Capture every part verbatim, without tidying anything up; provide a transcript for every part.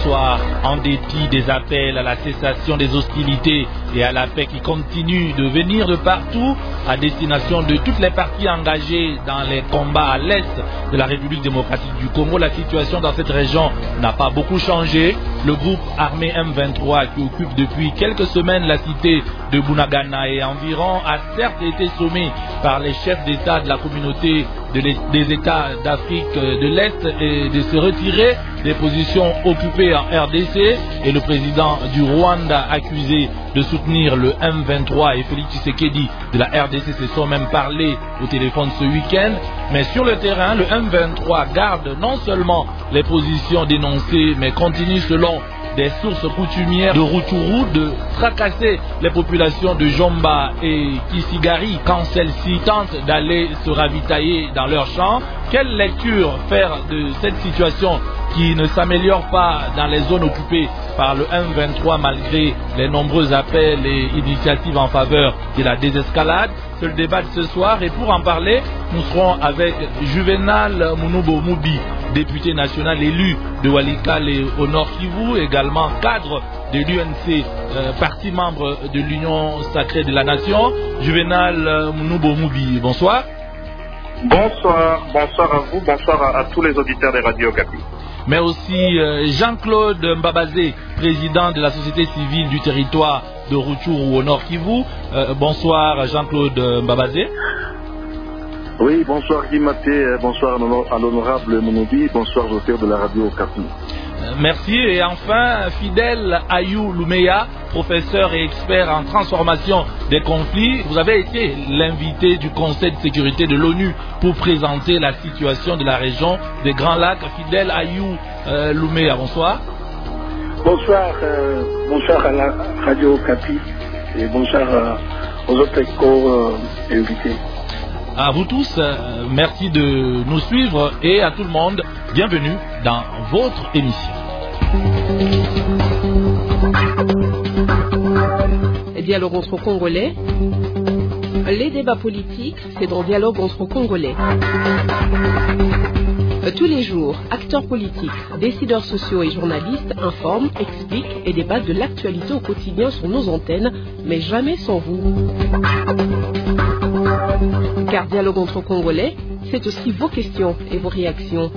soir, en dépit des appels à la cessation des hostilités et à la paix qui continuent de venir de partout à destination de toutes les parties engagées dans les combats à l'est de la République démocratique du Congo, la situation dans cette région n'a pas beaucoup changé. Le groupe armé M vingt-trois qui occupe depuis quelques semaines la cité de Bunagana et environ a certes été sommé par les chefs d'État de la communauté de des États d'Afrique de l'Est et de se retirer des positions occupées en R D C, et le président du Rwanda accusé de soutenir le M vingt-trois et Félix Tshisekedi de la R D C se sont même parlé au téléphone ce week-end. Mais sur le terrain, le M vingt-trois garde non seulement les positions dénoncées, mais continue selon des sources coutumières de Rutshuru de tracasser les populations de Jomba et Kisigari quand celles-ci tentent d'aller se ravitailler dans leurs champs. Quelle lecture faire de cette situation qui ne s'améliore pas dans les zones occupées par le M vingt-trois malgré les nombreux appels et initiatives en faveur de la désescalade? C'est le débat de ce soir, et pour en parler, nous serons avec Juvenal Munubo Mubi, député national élu de Walikale au Nord Kivu, également cadre de l'U N C, euh, parti membre de l'Union sacrée de la Nation. Juvenal Munubo Mubi, bonsoir. Bonsoir, bonsoir à vous, bonsoir à, à tous les auditeurs des radios Okapi. Mais aussi euh, Jean-Claude Mbabazé, président de la société civile du territoire de Rutshuru au Nord Kivu. Euh, bonsoir Jean-Claude Mbabazé. Oui, bonsoir Guy Maté, bonsoir à l'honorable Monobi, bonsoir aux auditeurs de la radio Okapi. Merci. Et enfin, Fidèle Ayou Loumeya, professeur et expert en transformation des conflits. Vous avez été l'invité du Conseil de sécurité de l'ONU pour présenter la situation de la région des Grands Lacs. Fidèle Ayou euh, Loumeya, bonsoir. Bonsoir, euh, bonsoir à la radio Okapi et bonsoir euh, aux autres co-invités. À vous tous, euh, merci de nous suivre, et à tout le monde, bienvenue dans votre émission. Dialogue entre Congolais. Les débats politiques, c'est dans Dialogue entre Congolais. Tous les jours, acteurs politiques, décideurs sociaux et journalistes informent, expliquent et débattent de l'actualité au quotidien sur nos antennes, mais jamais sans vous. Car Dialogue entre Congolais, c'est aussi vos questions et vos réactions.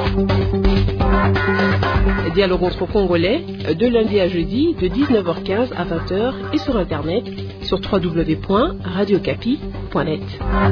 Dialogue entre Congolais, de lundi à jeudi, de dix-neuf heures quinze à vingt heures et sur Internet, sur w w w point radio okapi point net.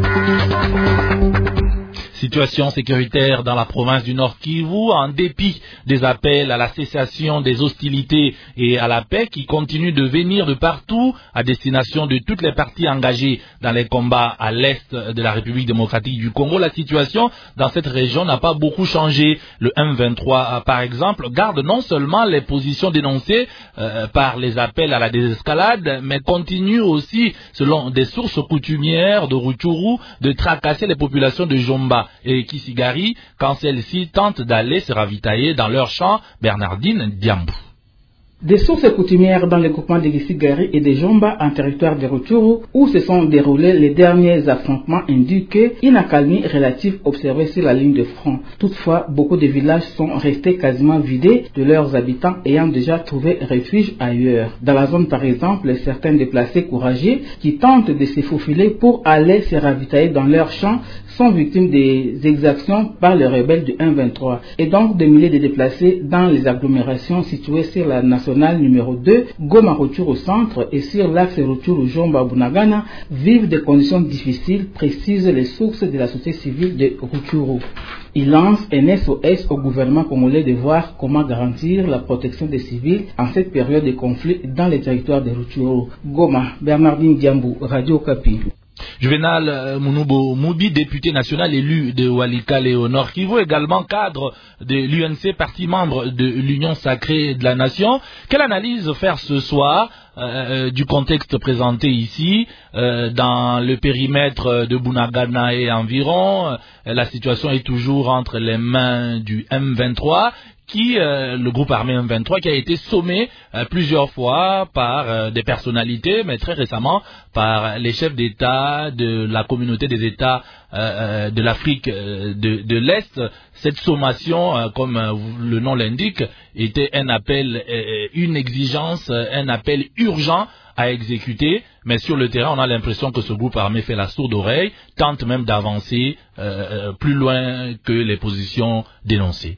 Situation sécuritaire dans la province du Nord Kivu, en dépit des appels à la cessation des hostilités et à la paix qui continuent de venir de partout à destination de toutes les parties engagées dans les combats à l'est de la République démocratique du Congo. La situation dans cette région n'a pas beaucoup changé. Le M vingt-trois, par exemple, garde non seulement les positions dénoncées euh, par les appels à la désescalade, mais continue aussi, selon des sources coutumières de Rutshuru, de tracasser les populations de Jomba et Kisigari quand celles-ci tentent d'aller se ravitailler dans leur champ. Bernardine Diambou. Des sources coutumières dans le groupement de Kisigari et de Jomba en territoire de Rutshuru, où se sont déroulés les derniers affrontements, indiquent une accalmie relative observée sur la ligne de front. Toutefois, beaucoup de villages sont restés quasiment vidés de leurs habitants ayant déjà trouvé refuge ailleurs. Dans la zone par exemple, certains déplacés courageux qui tentent de se faufiler pour aller se ravitailler dans leurs champs sont victimes des exactions par les rebelles du M vingt-trois, et donc des milliers de déplacés dans les agglomérations situées sur la nationale numéro deux, Goma Rutshuru au centre, et sur l'axe Rutshuru Jomba Bunagana vivent des conditions difficiles, précisent les sources de la société civile de Rutshuru. Il lance un S O S au gouvernement congolais de voir comment garantir la protection des civils en cette période de conflit dans les territoires de Rutshuru. Goma, Bernardine Diambou, Radio Okapi. Juvenal Munubo Mubi, député national élu de Walikale au Nord Kivu, également cadre de l'U N C, parti membre de l'Union sacrée de la Nation. Quelle analyse faire ce soir euh, du contexte présenté ici, euh, dans le périmètre de Bunagana et environ? La situation est toujours entre les mains du M vingt-trois, qui, euh, le groupe armé M vingt-trois, qui a été sommé euh, plusieurs fois par euh, des personnalités, mais très récemment par les chefs d'État de la communauté des États euh, de l'Afrique de, de l'Est. Cette sommation, euh, comme euh, le nom l'indique, était un appel, euh, une exigence, un appel urgent à exécuter, mais sur le terrain, on a l'impression que ce groupe armé fait la sourde oreille, tente même d'avancer euh, plus loin que les positions dénoncées.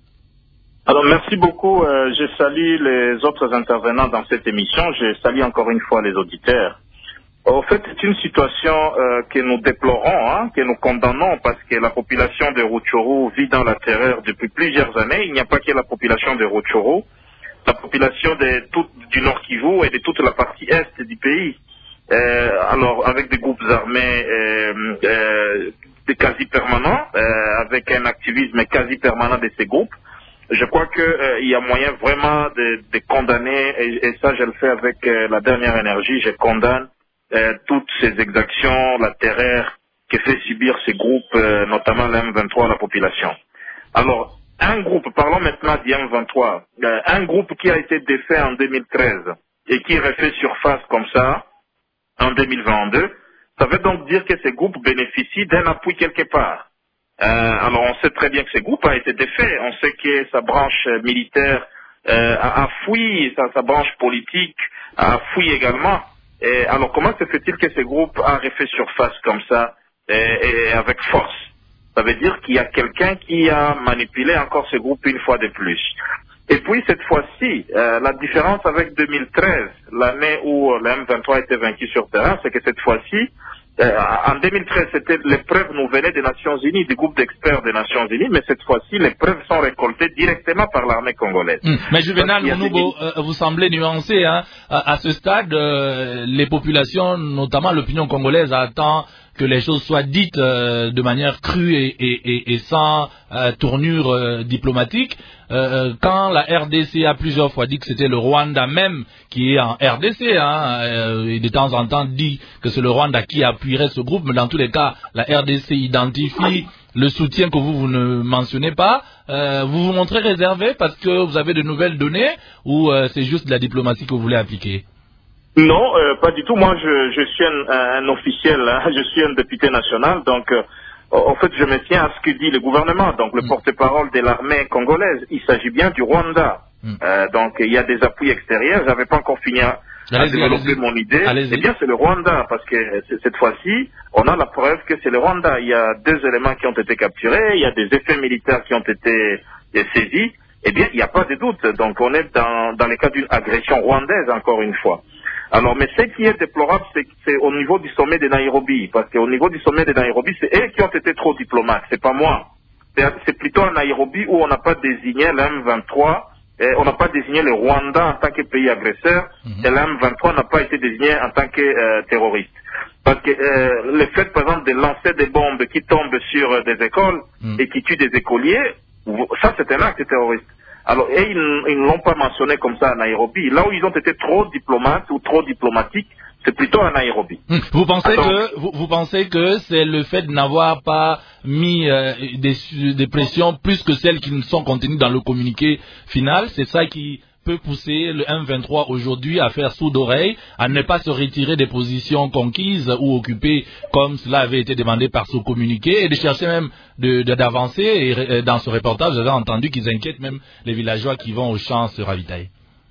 Alors, merci beaucoup. Euh, je salue les autres intervenants dans cette émission. Je salue encore une fois les auditeurs. En fait, c'est une situation euh, que nous déplorons, hein, que nous condamnons, parce que la population de Rutshuru vit dans la terreur depuis plusieurs années. Il n'y a pas que la population de Rutshuru. La population de tout, du Nord Kivu et de toute la partie est du pays. Euh, alors, avec des groupes armés euh, euh, quasi permanents, euh, avec un activisme quasi permanent de ces groupes, je crois qu'il euh, y a moyen vraiment de, de condamner, et, et ça je le fais avec euh, la dernière énergie, je condamne euh, toutes ces exactions, la terreur que fait subir ces groupes, euh, notamment l'M vingt-trois à la population. Alors, un groupe, parlons maintenant du M vingt-trois, euh, un groupe qui a été défait en deux mille treize et qui refait surface comme ça en deux mille vingt-deux, ça veut donc dire que ces groupes bénéficient d'un appui quelque part. Euh, alors on sait très bien que ce groupe a été défait, on sait que sa branche militaire euh, a, a fui, sa, sa branche politique a fui également. Et alors comment se fait-il que ce groupe a refait surface comme ça et, et avec force? Ça veut dire qu'il y a quelqu'un qui a manipulé encore ce groupe une fois de plus. Et puis cette fois-ci, euh, la différence avec deux mille treize, l'année où le M vingt-trois a été vaincu sur terrain, c'est que cette fois-ci, euh, en deux mille treize, c'était les preuves nous venaient des Nations Unies, du groupe d'experts des Nations Unies, mais cette fois-ci, les preuves sont récoltées directement par l'armée congolaise. Mmh. Mais Juvenal Mounoubo, des... euh, vous semblez nuancer, hein, à, à ce stade, euh, les populations, notamment l'opinion congolaise, attend que les choses soient dites euh, de manière crue et, et, et, et sans euh, tournure euh, diplomatique. Euh, quand la R D C a plusieurs fois dit que c'était le Rwanda même qui est en R D C, hein, euh, et de temps en temps dit que c'est le Rwanda qui appuierait ce groupe, mais dans tous les cas, la R D C identifie le soutien que vous, vous ne mentionnez pas. Euh, vous vous montrez réservé parce que vous avez de nouvelles données ou euh, c'est juste de la diplomatie que vous voulez appliquer? Non, euh, pas du tout. Moi, je, je suis un, un officiel, hein. Je suis un député national, donc euh, en fait, je me tiens à ce que dit le gouvernement, donc le mm. porte-parole de l'armée congolaise. Il s'agit bien du Rwanda. Mm. Euh, donc, il y a des appuis extérieurs. J'avais pas encore fini à, à développer mon idée. Eh bien, c'est le Rwanda, parce que cette fois-ci, on a la preuve que c'est le Rwanda. Il y a deux éléments qui ont été capturés, il y a des effets militaires qui ont été saisis. Eh bien, il n'y a pas de doute. Donc, on est dans, dans le cas d'une agression rwandaise, encore une fois. Alors, mais ce qui est déplorable, c'est que c'est au niveau du sommet de Nairobi, parce qu'au niveau du sommet de Nairobi, c'est eux qui ont été trop diplomates, c'est pas moi. C'est plutôt à Nairobi où on n'a pas désigné l'M vingt-trois, et on n'a pas désigné le Rwanda en tant que pays agresseur, mm-hmm. et l'M vingt-trois n'a pas été désigné en tant que euh, terroriste. Parce que euh, le fait, par exemple, de lancer des bombes qui tombent sur euh, des écoles mm. et qui tuent des écoliers, ça c'est un acte terroriste. Alors, et ils, ils ne l'ont pas mentionné comme ça à Nairobi. Là où ils ont été trop diplomates ou trop diplomatiques, c'est plutôt à Nairobi. Vous pensez Alors, que vous, vous pensez que c'est le fait de n'avoir pas mis euh, des, des pressions plus que celles qui sont contenues dans le communiqué final, c'est ça qui peut pousser le M vingt-trois aujourd'hui à faire sourde oreille, à ne pas se retirer des positions conquises ou occupées comme cela avait été demandé par ce communiqué et de chercher même de, de, d'avancer. Et dans ce reportage, j'avais entendu qu'ils inquiètent même les villageois qui vont aux champs se ravitailler.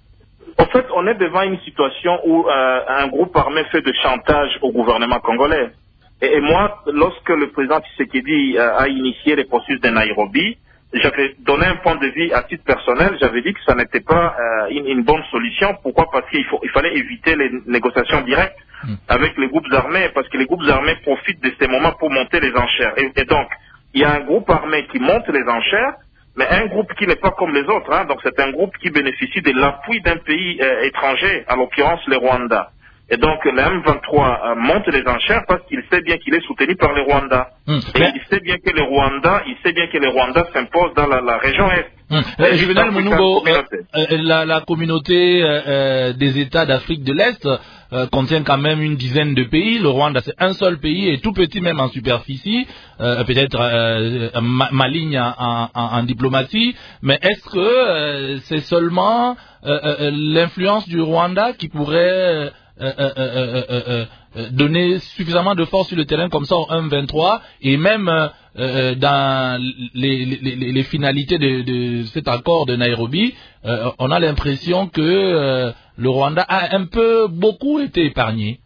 En fait, on est devant une situation où euh, un groupe armé fait de chantage au gouvernement congolais. Et, et moi, lorsque le président Tshisekedi euh, a initié les processus de Nairobi, j'avais donné un point de vue à titre personnel, j'avais dit que ça n'était pas euh, une, une bonne solution. Pourquoi? Parce qu'il faut, il fallait éviter les négociations directes mmh. avec les groupes armés, parce que les groupes armés profitent de ces moments pour monter les enchères. Et, et donc, il y a un groupe armé qui monte les enchères, mais un groupe qui n'est pas comme les autres. Hein, donc c'est un groupe qui bénéficie de l'appui d'un pays euh, étranger, à l'occurrence le Rwanda. Et donc, le M vingt-trois euh, monte les enchères parce qu'il sait bien qu'il est soutenu par les Rwandais. Mmh. Et mais... il sait bien que les Rwandais, il sait bien que les Rwandais s'imposent dans la, la région Est. Mmh. Euh, Juvenal Mounoubo, euh, euh, la, la communauté euh, des États d'Afrique de l'Est euh, contient quand même une dizaine de pays. Le Rwanda, c'est un seul pays et tout petit même en superficie. Euh, peut-être euh, ma, ma ligne en, en, en diplomatie. Mais est-ce que euh, c'est seulement euh, euh, l'influence du Rwanda qui pourrait... Euh, euh, euh, euh, euh, donner suffisamment de force sur le terrain comme ça au M vingt-trois et même euh, euh, dans les, les, les, les finalités de, de cet accord de Nairobi, euh, on a l'impression que euh, le Rwanda a un peu beaucoup été épargné.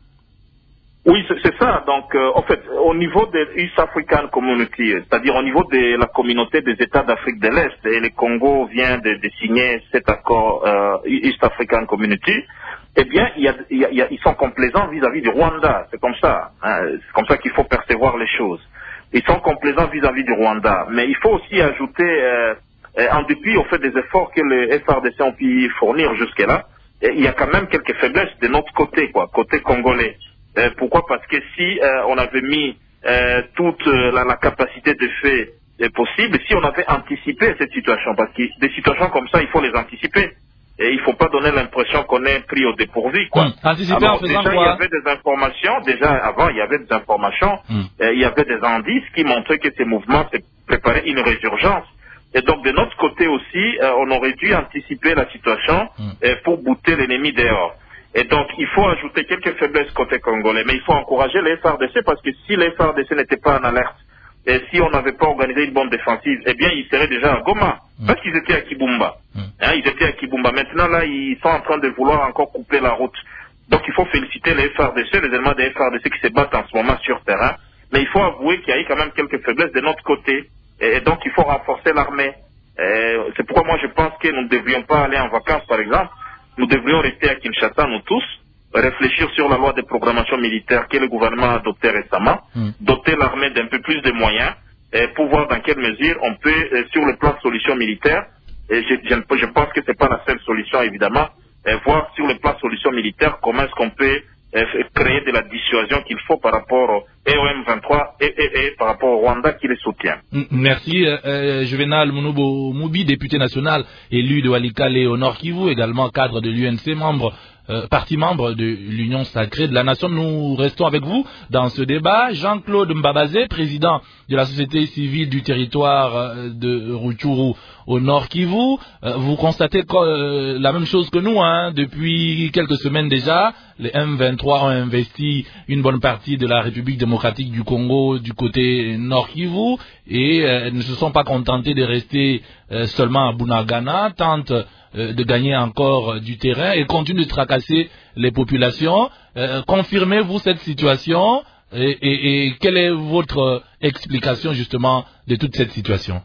Oui, c'est ça. Donc, euh, en fait, au niveau de East African Community, c'est-à-dire au niveau de la communauté des États d'Afrique de l'Est, et le Congo vient de, de signer cet accord euh, East African Community, eh bien, il y a, il y a, ils sont complaisants vis-à-vis du Rwanda. C'est comme ça. Hein, c'est comme ça qu'il faut percevoir les choses. Ils sont complaisants vis-à-vis du Rwanda. Mais il faut aussi ajouter, euh, en dépit au fait des efforts que les F R D C ont pu fournir jusque-là, il y a quand même quelques faiblesses de notre côté, quoi, côté congolais. Euh, pourquoi? Parce que si euh, on avait mis euh, toute euh, la, la capacité de fait euh, possible, si on avait anticipé cette situation, parce que des situations comme ça, il faut les anticiper. Et il ne faut pas donner l'impression qu'on est pris au dépourvu, quoi. Mmh. Anticiper Alors, en faisant déjà, quoi? il y avait des informations, déjà avant, il y avait des informations, mmh. euh, il y avait des indices qui montraient que ces mouvements se préparaient une résurgence. Et donc, de notre côté aussi, euh, on aurait dû anticiper la situation mmh. euh, pour bouter l'ennemi dehors. Et donc, il faut ajouter quelques faiblesses côté congolais, mais il faut encourager les F R D C parce que si les F R D C n'étaient pas en alerte, et si on n'avait pas organisé une bonne défensive, eh bien, ils seraient déjà à Goma. Mmh. Parce qu'ils étaient à Kibumba. Mmh. Hein, ils étaient à Kibumba. Maintenant, là, ils sont en train de vouloir encore couper la route. Donc, il faut féliciter les F R D C, les éléments des F R D C qui se battent en ce moment sur terrain. Mais il faut avouer qu'il y a eu quand même quelques faiblesses de notre côté. Et donc, il faut renforcer l'armée. C'est pourquoi moi, je pense que nous ne devrions pas aller en vacances, par exemple. Nous devrions rester à Kinshasa, nous tous, réfléchir sur la loi de programmation militaire que le gouvernement a adoptée récemment, mmh. doter l'armée d'un peu plus de moyens et pour voir dans quelle mesure on peut, euh, sur le plan de solution militaire, et je, je, je pense que c'est pas la seule solution évidemment, et voir sur le plan de solution militaire comment est-ce qu'on peut euh, créer de la dissuasion qu'il faut par rapport au M vingt-trois et, et, et par rapport au Rwanda qui les soutient. Merci euh, Juvenal Mounoubo Moubi, député national élu de Walikale au Nord Kivu, également cadre de l'U N C, membre Euh, partie membre de l'Union sacrée de la nation. Nous restons avec vous dans ce débat. Jean-Claude Mbabazé, président de la société civile du territoire euh, de Rutshuru au Nord Kivu. Euh, vous constatez que, euh, la même chose que nous, hein, depuis quelques semaines déjà. Les M vingt-trois ont investi une bonne partie de la République démocratique du Congo du côté Nord Kivu et euh, ne se sont pas contentés de rester euh, seulement à Bunagana, tentent euh, de gagner encore euh, du terrain et continuent de tracasser les populations. Euh, confirmez-vous cette situation et, et, et quelle est votre explication justement de toute cette situation?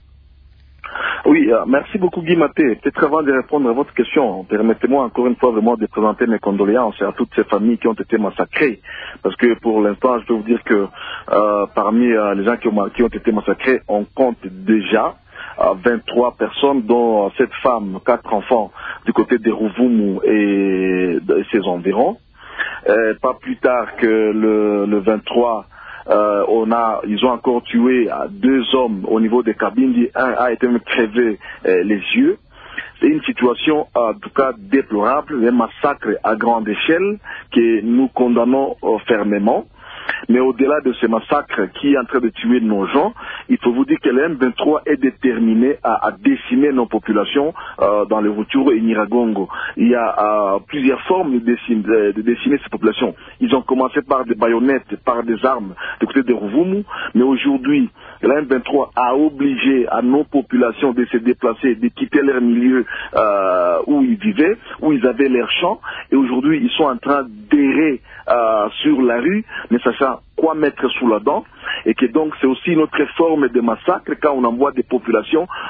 Oui, euh, merci beaucoup Guy Maté. Peut-être avant de répondre à votre question, permettez-moi encore une fois vraiment de présenter mes condoléances à toutes ces familles qui ont été massacrées. Parce que pour l'instant, je peux vous dire que euh, parmi euh, les gens qui ont, qui ont été massacrés, on compte déjà euh, vingt-trois personnes, dont euh, sept femmes, quatre enfants du côté de Rouvumu et de ses environs. Euh, pas plus tard que le, le vingt-trois, Euh, on a, ils ont encore tué euh, deux hommes au niveau des Kabindi. Un a été même crevé euh, les yeux. C'est une situation en tout cas déplorable, un massacre à grande échelle que nous condamnons euh, fermement. Mais au-delà de ce massacre qui est en train de tuer nos gens, il faut vous dire que le M vingt-trois est déterminé à, à décimer nos populations euh, dans le Rutshuru et Nyiragongo. Il y a euh, plusieurs formes de décimer, de décimer ces populations. Ils ont commencé par des baïonnettes, par des armes du côté de Rouvumu, mais aujourd'hui, le M vingt-trois a obligé à nos populations de se déplacer, de quitter leur milieu euh, où ils vivaient, où ils avaient leurs champs, et aujourd'hui, ils sont en train d'errer euh, sur la rue, ne sachant quoi mettre sous la dent, et que donc c'est aussi une autre forme de massacre quand on envoie des populations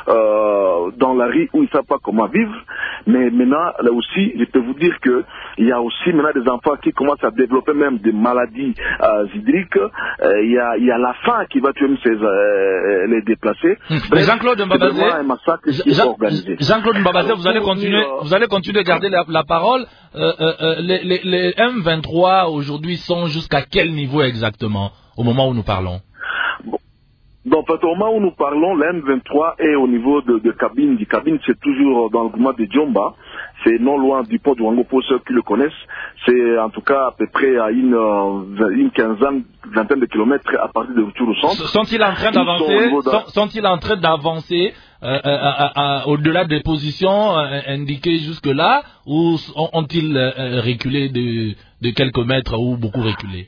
euh, dans la rue où ils ne savent pas comment vivre. Mais maintenant, là aussi, je peux vous dire que il y a aussi maintenant des enfants qui commencent à développer même des maladies euh, hydriques. Euh, il, y a, il y a la faim qui va tuer même ces, euh, les déplacés. Bref, Jean-Claude Mbabazé, Jean, Jean-Claude Mbabazé, vous allez continuer, vous allez continuer à garder la, la parole. Euh, euh, les, les, les M vingt-trois aujourd'hui sont jusqu'à quel niveau exactement au moment où nous parlons? Bon. Donc, au moment où nous parlons, l'M vingt-trois est au niveau de, de Cabine. Du Cabine, c'est toujours dans le gouvernement de Djomba. C'est non loin du pont de Wango pour ceux qui le connaissent. C'est en tout cas à peu près à une, une quinzaine, vingtaine de kilomètres à partir de retour au centre. Sont-ils en train d'avancer sont, sont-ils en train d'avancer euh, euh, euh, au-delà des positions euh, indiquées jusque-là, ou ont-ils euh, reculé de, de quelques mètres ou beaucoup reculé?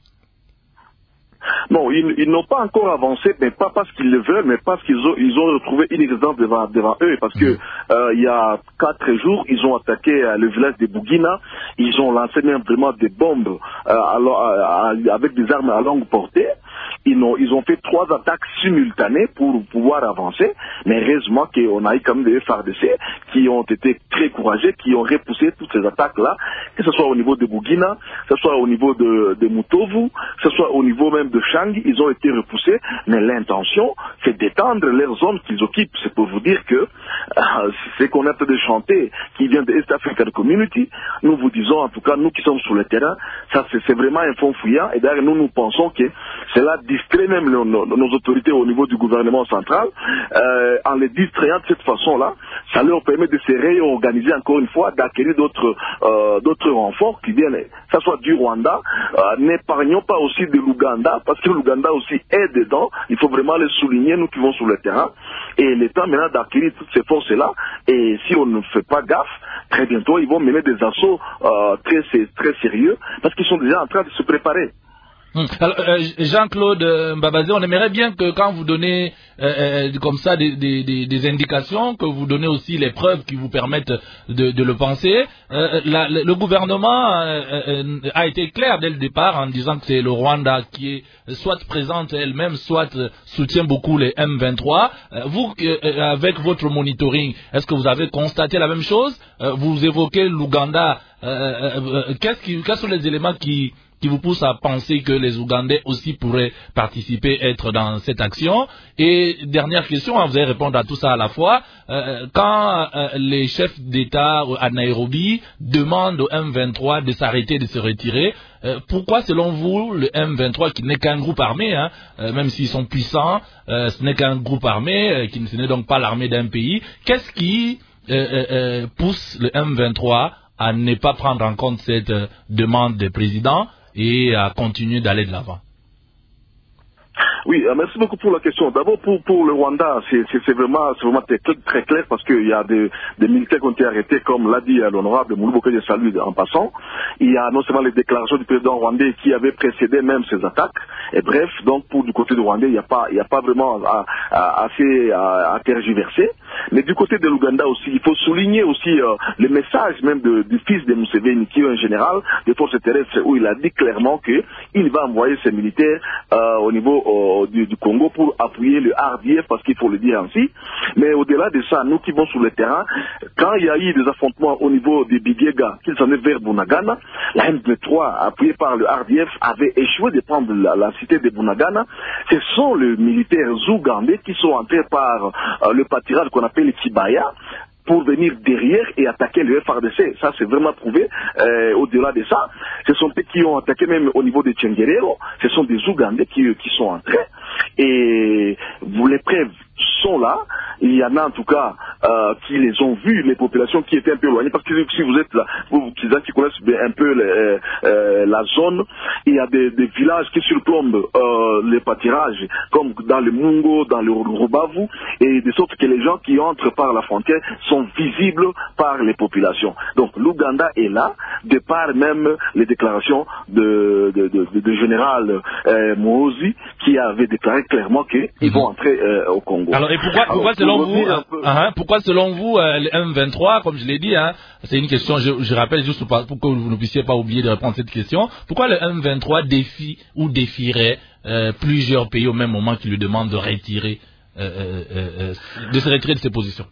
Non, ils, ils n'ont pas encore avancé, mais pas parce qu'ils le veulent, mais parce qu'ils ont, ils ont retrouvé une résidence devant, devant eux. Parce que euh, il y a quatre jours, ils ont attaqué euh, le village de Bougina. Ils ont lancé même vraiment des bombes euh, à, à, à, avec des armes à longue portée. Ils ont, ils ont fait trois attaques simultanées pour pouvoir avancer, mais heureusement qu'on a eu quand même des F A R D C qui ont été très courageux, qui ont repoussé toutes ces attaques-là, que ce soit au niveau de Bougina, que ce soit au niveau de, de Mutovu, que ce soit au niveau même de Chang, ils ont été repoussés, mais l'intention, c'est d'étendre leurs zones qu'ils occupent. C'est pour vous dire que euh, c'est qu'on est en train de chanter, qui vient de East African Community, nous vous disons, en tout cas, nous qui sommes sur le terrain, ça c'est vraiment un fond fouillant, et d'ailleurs nous nous pensons que cela distrait même nos, nos, nos autorités au niveau du gouvernement central, euh, en les distrayant de cette façon-là, ça leur permet de se réorganiser encore une fois, d'acquérir d'autres euh, d'autres renforts qui viennent, que ce soit du Rwanda, euh, n'épargnons pas aussi de l'Ouganda, parce que l'Ouganda aussi est dedans, il faut vraiment le souligner, nous qui vont sur le terrain, et il est temps maintenant d'acquérir toutes ces forces-là, et si on ne fait pas gaffe, très bientôt ils vont mener des assauts euh, très, très sérieux, parce qu'ils sont déjà en train de se préparer. Alors, euh, Jean-Claude Mbabazé, on aimerait bien que quand vous donnez euh, comme ça des, des, des indications, que vous donnez aussi les preuves qui vous permettent de, de le penser. Euh, la, le, le gouvernement euh, euh, a été clair dès le départ en disant que c'est le Rwanda qui est soit présente elle-même, soit soutient beaucoup les M vingt-trois. Euh, vous, euh, avec votre monitoring, est-ce que vous avez constaté la même chose? euh, Vous évoquez l'Ouganda. Euh, euh, qu'est-ce qui, quels sont les éléments qui qui vous pousse à penser que les Ougandais aussi pourraient participer, être dans cette action? Et dernière question, hein, vous allez répondre à tout ça à la fois. Euh, quand euh, les chefs d'État à Nairobi demandent au M vingt-trois de s'arrêter, de se retirer, euh, pourquoi selon vous le M vingt-trois, qui n'est qu'un groupe armé, hein, euh, même s'ils sont puissants, euh, ce n'est qu'un groupe armé, euh, qui ce n'est donc pas l'armée d'un pays, qu'est-ce qui euh, euh, pousse le M vingt-trois à ne pas prendre en compte cette euh, demande des présidents et à continuer d'aller de l'avant? Oui, euh, merci beaucoup pour la question. D'abord, pour, pour le Rwanda, c'est vraiment, vraiment très, très clair parce qu'il y a des, des militaires qui ont été arrêtés, comme l'a dit l'honorable Moulou que je salue en passant. Il y a non seulement les déclarations du président rwandais qui avaient précédé même ces attaques. Et bref, donc pour du côté du Rwandais, il n'y a pas, il n'y a pas vraiment à, à, assez à, à tergiverser. Mais du côté de l'Ouganda aussi, il faut souligner aussi euh, le message même de, du fils de Museveni, qui est un général des forces terrestres, où il a dit clairement qu'il va envoyer ses militaires euh, au niveau euh, du, du Congo pour appuyer le R D F, parce qu'il faut le dire ainsi. Mais au-delà de ça, nous qui vont sur le terrain, quand il y a eu des affrontements au niveau des Bigega, qu'ils s'en est vers Bunagana, la M vingt-trois, appuyée par le R D F, avait échoué de prendre la, la cité de Bunagana. Ce sont les militaires ougandais qui sont entrés par euh, le pâturage qu'on appelle Kibaya, pour venir derrière et attaquer le F A R D C. Ça, c'est vraiment prouvé. Euh, au-delà de ça, ce sont eux qui ont attaqué même au niveau de Tchengerero. Ce sont des Ougandais qui, qui sont entrés. Et vous, les preuves sont là. Il y en a en tout cas euh, qui les ont vus, les populations qui étaient un peu éloignées. Parce que si vous êtes là, vous qui, qui connaissent un peu les, euh, la zone, il y a des, des villages qui surplombent euh, les pâturages, comme dans le Mungo, dans le Rubavu, et de sorte que les gens qui entrent par la frontière sont visibles par les populations. Donc l'Ouganda est là, de par même les déclarations de, de, de, de, de général euh, Mohozi, qui avait déclaré clairement qu'ils mm-hmm. vont entrer euh, au Congo. Alors et pourquoi, pourquoi Alors, selon vous, euh, hein, pourquoi selon vous euh, le M vingt-trois, comme je l'ai dit, hein, c'est une question, je, je rappelle juste pour, pour que vous ne puissiez pas oublier de répondre à cette question, pourquoi le M vingt-trois défie ou défierait euh, plusieurs pays au même moment qui lui demandent de retirer euh, euh, euh, de se retirer de ses positions?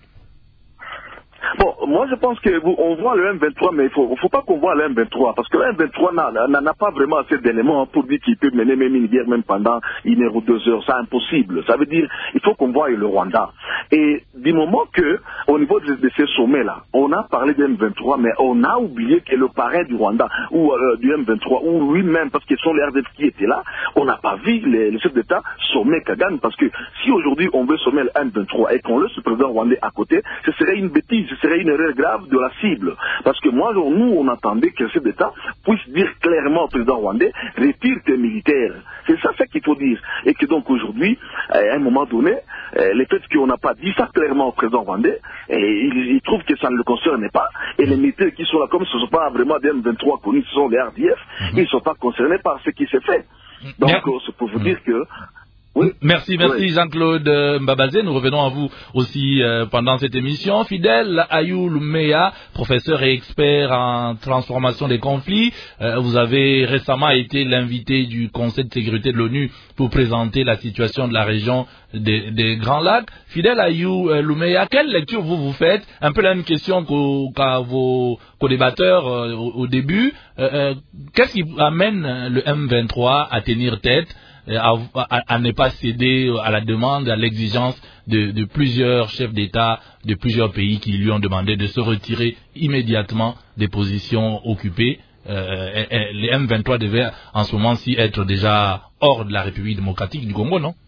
Bon, moi je pense que vous, on voit le M vingt-trois, mais il faut, faut pas qu'on voit le M vingt-trois, parce que le M vingt-trois n'a pas vraiment assez d'éléments pour dire qu'il peut mener même une guerre même pendant une heure ou deux heures. C'est impossible. Ça veut dire il faut qu'on voie le Rwanda. Et du moment que, au niveau de, de ces sommets-là, on a parlé du M vingt-trois, mais on a oublié que le parrain du Rwanda, ou euh, du M vingt-trois, ou lui-même, parce que ce sont les R D F qui étaient là, on n'a pas vu les, les chefs d'État sommer Kagame, parce que si aujourd'hui on veut sommer le M vingt-trois et qu'on laisse le président rwandais à côté, ce serait une bêtise, ce serait une erreur grave de la cible. Parce que moi, nous, on attendait que le chef d'État puisse dire clairement au président rwandais, retire tes militaires. C'est ça, ça qu'il faut dire. Et que donc aujourd'hui, à un moment donné, le fait qu'on n'a pas dit ça clairement au président rwandais, et il, il trouve que ça ne le concerne pas, et les militaires qui sont là, comme ce ne sont pas vraiment des M vingt-trois connus, ce sont des R D F, mm-hmm. ils ne sont pas concernés par ce qui s'est fait. Donc, yeah. c'est pour vous mm-hmm. dire que Oui. Merci, merci oui. Jean-Claude Mbabazé. Nous revenons à vous aussi euh, pendant cette émission. Fidèle Ayou Lumeya, professeur et expert en transformation des conflits. Euh, vous avez récemment été l'invité du Conseil de sécurité de l'ONU pour présenter la situation de la région des, des Grands Lacs. Fidèle Ayou Lumeya, quelle lecture vous vous faites? Un peu la même question qu'au, qu'à vos co-débatteurs euh, au, au début. Euh, euh, qu'est-ce qui amène le M vingt-trois à tenir tête? À, à, à ne pas céder à la demande, à l'exigence de, de plusieurs chefs d'État de plusieurs pays qui lui ont demandé de se retirer immédiatement des positions occupées. Euh, et, et les M vingt-trois devaient en ce moment-ci être déjà hors de la République démocratique du Congo, non?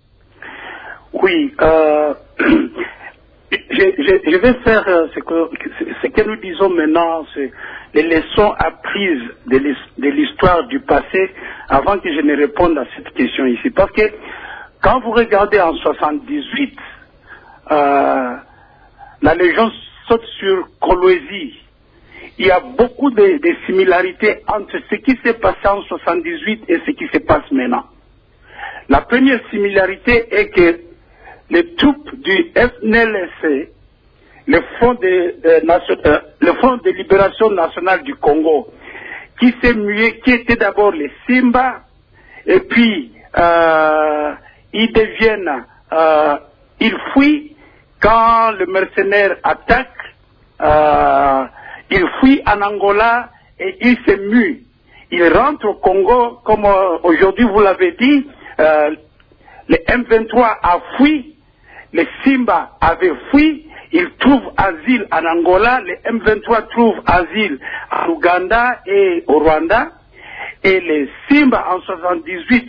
Oui, euh, je, je, je vais faire ce que, ce que nous disons maintenant, c'est les leçons apprises de l'histoire du passé avant que je ne réponde à cette question ici. Parce que quand vous regardez en soixante-dix-huit, euh, la Légion saute sur Kolwezi. Il y a beaucoup de, de similarités entre ce qui s'est passé en soixante-dix-huit et ce qui se passe maintenant. La première similarité est que les troupes du F N L C, le Front de, de, euh, le Front de libération nationale du Congo, qui s'est mué, qui était d'abord les Simba, et puis euh, ils deviennent, euh, ils fuient quand le mercenaire attaque, euh, ils fuient en Angola et ils se muent. Ils rentrent au Congo, comme euh, aujourd'hui vous l'avez dit, euh, le M vingt-trois a fui, les Simba avaient fui, ils trouvent asile en Angola, les M vingt-trois trouvent asile en Ouganda et au Rwanda, et les Simba en soixante-dix-huit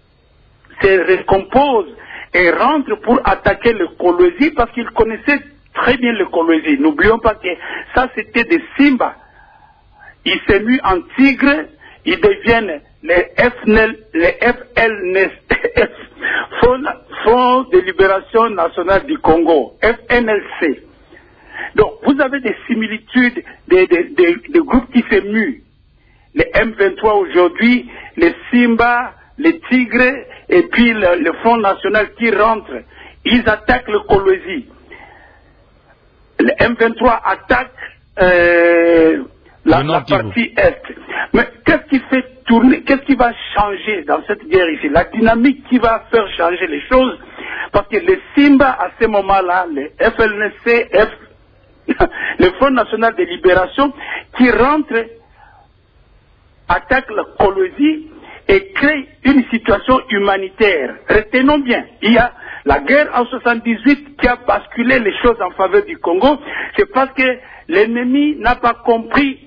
se recomposent et rentrent pour attaquer le Kolwezi parce qu'ils connaissaient très bien le Kolwezi. N'oublions pas que ça c'était des Simba. Ils se muent en tigre, ils deviennent les F N L, les F L N, Front de libération nationale du Congo, F N L C. Donc, vous avez des similitudes des, des, des, des groupes qui se muent. Les M vingt-trois aujourd'hui, les Simba, les Tigres, et puis le, le Front national qui rentre. Ils attaquent le Kolwezi. Le M vingt-trois attaque euh, la, la partie Est. Mais qu'est-ce qui fait tourner, qu'est-ce qui va changer dans cette guerre ici? La dynamique qui va faire changer les choses, parce que les Simba, à ce moment-là, les F L N C, F, le Front national de libération, qui rentrent, attaquent le Kolwezi et créent une situation humanitaire. Retenons bien, il y a la guerre en soixante-dix-huit qui a basculé les choses en faveur du Congo, c'est parce que l'ennemi n'a pas compris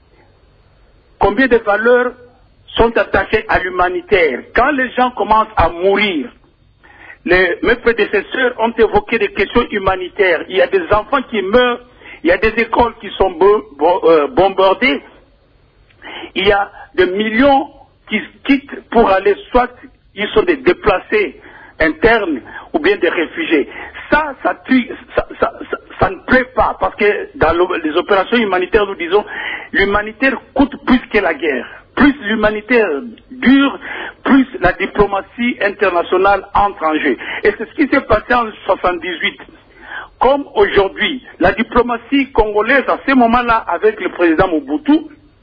combien de valeurs sont attachées à l'humanitaire. Quand les gens commencent à mourir, les, mes prédécesseurs ont évoqué des questions humanitaires. Il y a des enfants qui meurent, il y a des écoles qui sont bo, bo, euh, bombardées, il y a des millions qui quittent pour aller, soit ils sont des déplacés internes ou bien des réfugiés. Ça, ça, tue, ça, ça, ça, ça ne plaît pas, parce que dans les opérations humanitaires, nous disons, l'humanitaire coûte plus que la guerre. Plus l'humanitaire dure, plus la diplomatie internationale entre en jeu. Et c'est ce qui s'est passé en soixante-dix-huit. Comme aujourd'hui, la diplomatie congolaise, à ce moment-là, avec le président Mobutu,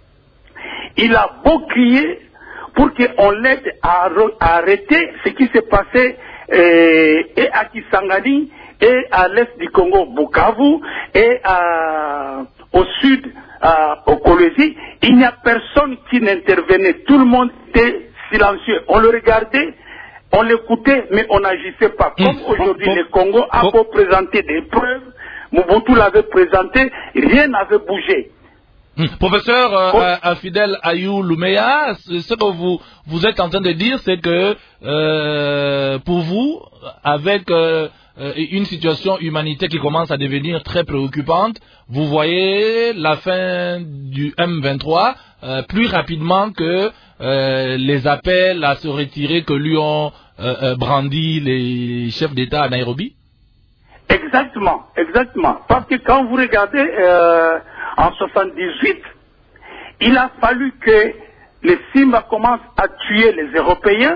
il a beau crier pour qu'on l'aide à arrêter ce qui s'est passé et, et à Kisangani, et à l'est du Congo, Bukavu, et à, au sud, à, au Kolwezi, il n'y a personne qui n'intervenait. Tout le monde était silencieux. On le regardait, on l'écoutait, mais on n'agissait pas. Comme mmh. aujourd'hui, mmh. le Congo a beau présenter des preuves, Mobutu l'avait présenté, rien n'avait bougé. Mmh. Professeur euh, oh. Afidel Ayou Louméa, ce que vous, vous êtes en train de dire, c'est que euh, pour vous, avec euh, une situation humanitaire qui commence à devenir très préoccupante, vous voyez la fin du M vingt-trois euh, plus rapidement que euh, les appels à se retirer que lui ont euh, euh, brandi les chefs d'État à Nairobi? Exactement, exactement. Parce que quand vous regardez euh, en soixante-dix-huit, il a fallu que les Simba commencent à tuer les Européens,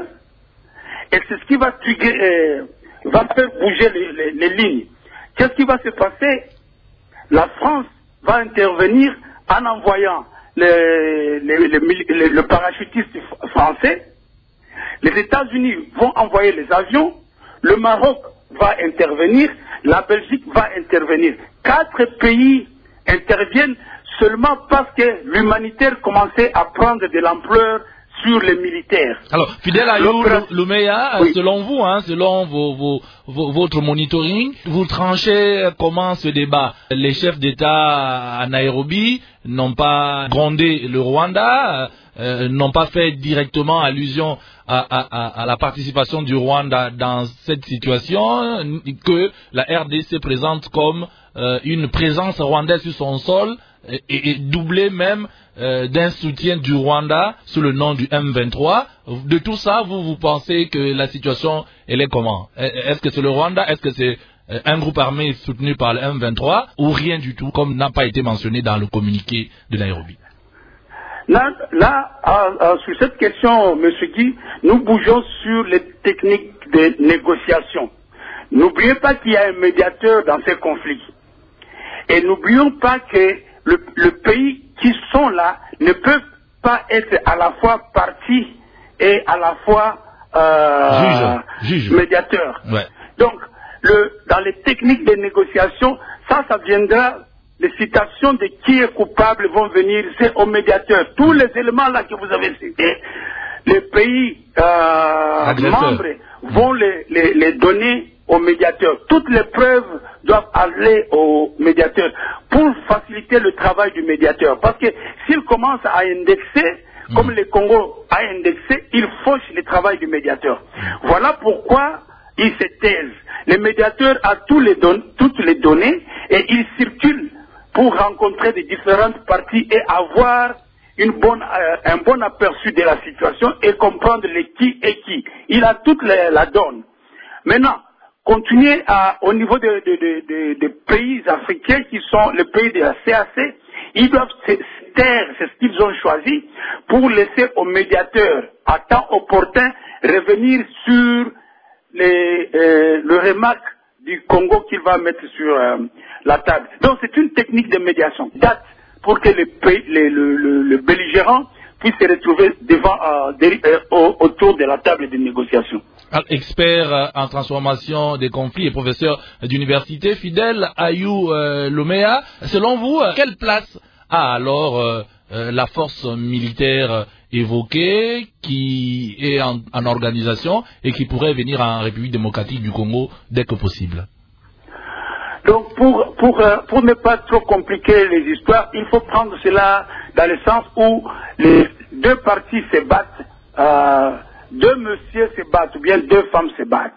et c'est ce qui va tuer, euh, va faire bouger les, les, les lignes. Qu'est-ce qui va se passer? La France va intervenir en envoyant les, les, les, les, le parachutiste français. Les États-Unis vont envoyer les avions. Le Maroc va intervenir. La Belgique va intervenir. Quatre pays interviennent seulement parce que l'humanitaire commençait à prendre de l'ampleur sur les militaires. Alors, Fidel Ayou Louméa, oui. selon vous, hein, selon vos, vos, vos, votre monitoring, vous tranchez comment ce débat? Les chefs d'État à Nairobi n'ont pas grondé le Rwanda, euh, n'ont pas fait directement allusion à, à, à la participation du Rwanda dans cette situation, que la R D C présente comme euh, une présence rwandaise sur son sol, et, et doublé même euh, d'un soutien du Rwanda sous le nom du M vingt-trois. De tout ça, vous, vous pensez que la situation, elle est comment? Est-ce que c'est le Rwanda? Est-ce que c'est euh, un groupe armé soutenu par le M vingt-trois? Ou rien du tout, comme n'a pas été mentionné dans le communiqué de Nairobi? Là, là euh, euh, sur cette question, M. Guy, nous bougeons sur les techniques de négociation. N'oubliez pas qu'il y a un médiateur dans ces conflits. Et n'oublions pas que le, le pays qui sont là ne peuvent pas être à la fois partie et à la fois euh, juge, juge. médiateur. Ouais. Donc, le, dans les techniques de négociation, ça, ça viendra, les citations de qui est coupable vont venir, c'est au médiateur. Tous les éléments là que vous avez cités, les pays euh, membres vont les, les, les donner au médiateur. Toutes les preuves doivent aller au médiateur pour faciliter le travail du médiateur. Parce que s'il commence à indexer, mmh. comme le Congo a indexé, il fauche le travail du médiateur. Mmh. Voilà pourquoi il se taise. Le médiateur a tous les don- toutes les données et il circule pour rencontrer des différentes parties et avoir une bonne, euh, un bon aperçu de la situation et comprendre les qui et qui. Il a toute les, la donne. Maintenant, continuer à, au niveau des de, de, de, de pays africains qui sont les pays de la C A C, ils doivent se taire, c'est ce qu'ils ont choisi, pour laisser aux médiateurs, à temps opportun, revenir sur les, euh, le remarque du Congo qu'il va mettre sur euh, la table. Donc c'est une technique de médiation, date pour que les pays, les, le, le, le belligérant puisse se retrouver devant, euh, de, euh, autour de la table de négociation. Expert en transformation des conflits et professeur d'université, Fidel Ayou euh, Louméa, selon vous, quelle place a alors euh, euh, la force militaire évoquée qui est en, en organisation et qui pourrait venir en République démocratique du Congo dès que possible? Donc pour, pour, euh, pour ne pas trop compliquer les histoires, il faut prendre cela dans le sens où les deux parties se battent, euh, deux messieurs se battent ou bien deux femmes se battent.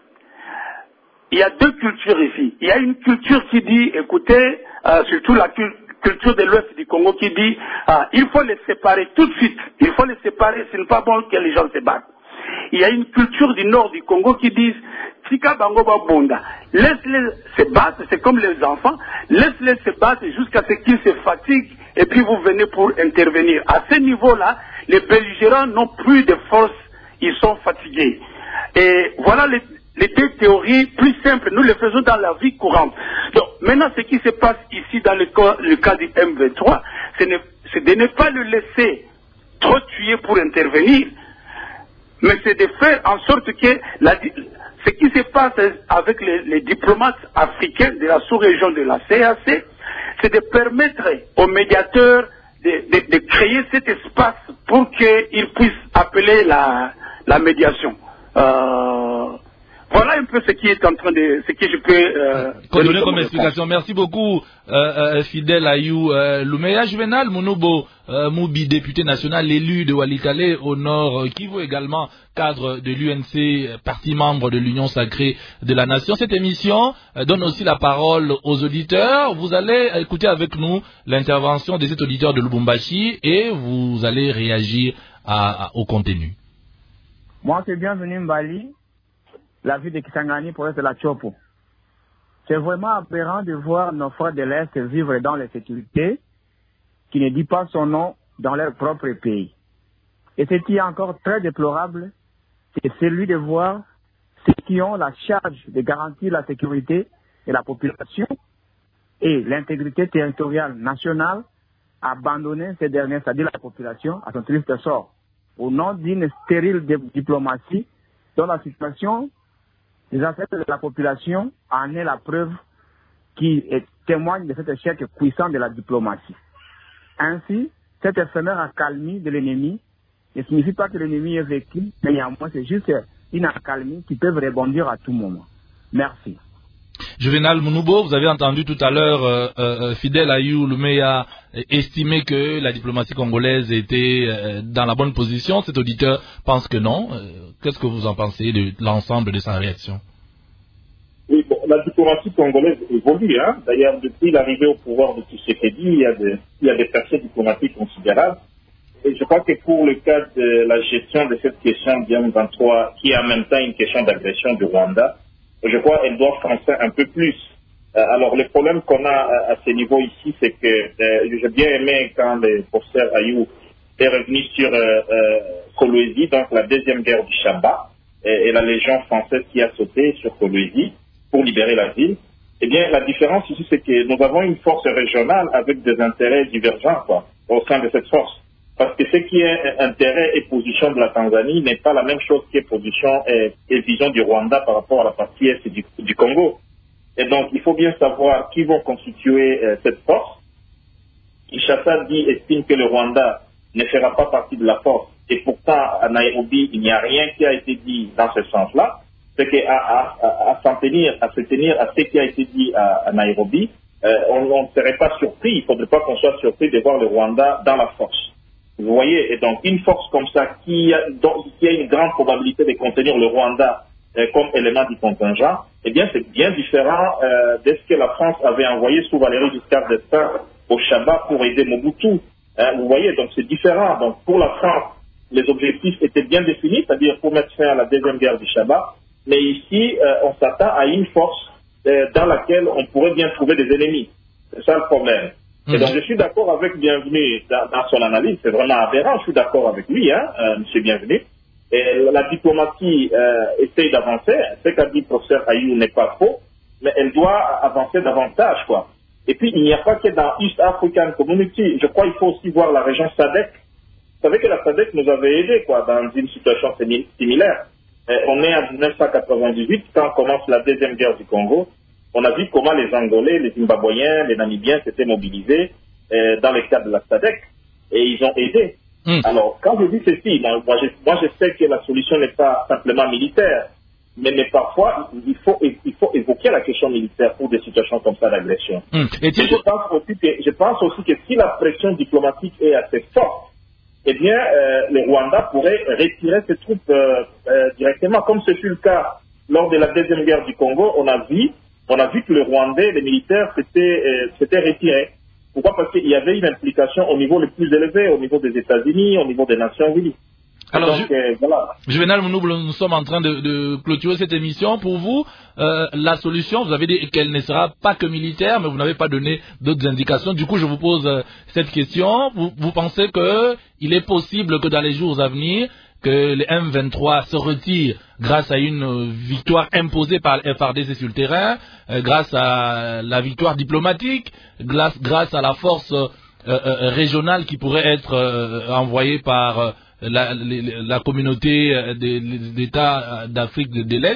Il y a deux cultures ici. Il y a une culture qui dit, écoutez, euh, surtout la cu- culture de l'Ouest du Congo qui dit, euh, il faut les séparer tout de suite. Il faut les séparer, ce n'est pas bon que les gens se battent. Il y a une culture du Nord du Congo qui dit, Tika Bango Babunda, laisse-les se battre, c'est comme les enfants, laisse-les se battre jusqu'à ce qu'ils se fatiguent et puis vous venez pour intervenir. À ce niveau-là, les belligérants n'ont plus de force, ils sont fatigués. Et voilà les, les deux théories plus simples, nous les faisons dans la vie courante. Donc maintenant, ce qui se passe ici dans le cas, le cas du M vingt-trois, c'est, ne, c'est de ne pas le laisser trop tuer pour intervenir, mais c'est de faire en sorte que la, ce qui se passe avec les, les diplomates africains de la sous-région de la C A C, c'est de permettre aux médiateurs de, de, de créer cet espace pour qu'ils puissent appeler la, la médiation. Euh, voilà un peu ce qui est en train de, ce que je peux euh, donner comme explication. Merci beaucoup, euh, euh, Fidèle Ayou euh, Loumeya. Juvenal Mounoubo euh, Moubi, député national, élu de Walikale au nord Kivu, également cadre de l'U N C, parti membre de l'Union sacrée de la nation. Cette émission euh, donne aussi la parole aux auditeurs. Vous allez écouter avec nous l'intervention de cet auditeur de Lubumbashi et vous allez réagir à, à, au contenu. Moi, c'est bienvenu Mbali. La ville de Kisangani pour être la Chopo. C'est vraiment aberrant de voir nos frères de l'Est vivre dans l'insécurité qui ne dit pas son nom dans leur propre pays. Et ce qui est encore très déplorable, c'est celui de voir ceux qui ont la charge de garantir la sécurité de la population et l'intégrité territoriale nationale abandonner ces derniers, c'est-à-dire la population, à son triste sort, au nom d'une stérile diplomatie dont la situation les ancêtres de la population en est la preuve qui est, témoigne de cet échec puissant de la diplomatie. Ainsi, cette éphémère accalmie de l'ennemi ne signifie pas que l'ennemi est vécu, mais néanmoins c'est juste une accalmie qui peut rebondir à tout moment. Merci. Juvenal Mounoubo, vous avez entendu tout à l'heure euh, euh, Fidèle Ayou Loumeya estimer que la diplomatie congolaise était euh, dans la bonne position. Cet auditeur pense que non. Euh, Qu'est-ce que vous en pensez de l'ensemble de sa réaction? Oui, bon, la diplomatie congolaise évolue. Hein. D'ailleurs, depuis l'arrivée au pouvoir de Tshisekedi, il y a des, il y a des percées diplomatiques considérables. Et je crois que pour le cas de la gestion de cette question du M vingt-trois, qui est en même temps une question d'agression du Rwanda, je crois qu'elle doit français un peu plus. Euh, alors, le problème qu'on a à, à ce niveau ici, c'est que euh, j'ai bien aimé quand le professeur Ayou est revenu sur euh, euh, Kolwezi, donc la deuxième guerre du Shabbat, et, et la légion française qui a sauté sur Kolwezi pour libérer la ville. Eh bien, la différence ici, c'est que nous avons une force régionale avec des intérêts divergents, quoi, au sein de cette force. Parce que ce qui est intérêt et position de la Tanzanie n'est pas la même chose que position et, et vision du Rwanda par rapport à la partie est du, du Congo. Et donc, il faut bien savoir qui vont constituer euh, cette force. Kinshasa dit, estime que le Rwanda ne fera pas partie de la force. Et pourtant, à Nairobi, il n'y a rien qui a été dit dans ce sens-là. C'est qu'à à, à, à s'en tenir, à se tenir à ce qui a été dit à, à Nairobi, euh, on ne serait pas surpris, il ne faudrait pas qu'on soit surpris de voir le Rwanda dans la force. Vous voyez, et donc une force comme ça qui a, donc, qui a une grande probabilité de contenir le Rwanda euh, comme élément du contingent, eh bien c'est bien différent euh, de ce que la France avait envoyé sous Valéry Giscard d'Estaing au Shabbat pour aider Mobutu. Hein, vous voyez, donc c'est différent. Donc pour la France, les objectifs étaient bien définis, c'est-à-dire pour mettre fin à la deuxième guerre du Shabbat. Mais ici, euh, on s'attend à une force euh, dans laquelle on pourrait bien trouver des ennemis. C'est ça le problème. Et donc, je suis d'accord avec Bienvenu dans, dans son analyse. C'est vraiment aberrant. Je suis d'accord avec lui, hein, euh, Monsieur Bienvenu. Et la diplomatie euh, essaye d'avancer. Ce qu'a dit le professeur Ayou n'est pas faux, mais elle doit avancer davantage, quoi. Et puis, il n'y a pas que dans East African Community. Je crois qu'il faut aussi voir la région SADC. Vous savez que la SADC nous avait aidés, quoi, dans une situation similaire. Et on est en mille neuf cent quatre-vingt-dix-huit, quand commence la deuxième guerre du Congo. On a vu comment les Angolais, les Zimbabwéens, les Namibiens s'étaient mobilisés euh, dans le cadre de la SADC et ils ont aidé. Mm. Alors, quand je dis ceci, moi je, moi je sais que la solution n'est pas simplement militaire, mais, mais parfois il faut, il faut évoquer la question militaire pour des situations comme ça d'agression. Mm. Et, et je, pense aussi que, je pense aussi que si la pression diplomatique est assez forte, eh bien, euh, le Rwanda pourrait retirer ses troupes euh, euh, directement, comme ce fut le cas lors de la deuxième guerre du Congo. On a vu On a vu que le Rwandais, les militaires, s'étaient euh, retirés. Pourquoi? Parce qu'il y avait une implication au niveau le plus élevé, au niveau des États-Unis, au niveau des Nations Unies. Alors, donc, euh, voilà. Juvenal Mounoubo, nous sommes en train de, de clôturer cette émission. Pour vous, euh, la solution, vous avez dit qu'elle ne sera pas que militaire, mais vous n'avez pas donné d'autres indications. Du coup, je vous pose euh, cette question. Vous, vous pensez qu'il est possible que dans les jours à venir, que les M vingt-trois se retirent grâce à une victoire imposée par le F R D C sur le terrain, euh, grâce à la victoire diplomatique, grâce, grâce à la force euh, euh, régionale qui pourrait être euh, envoyée par euh, la, la, la communauté des, des États d'Afrique de, de l'Est,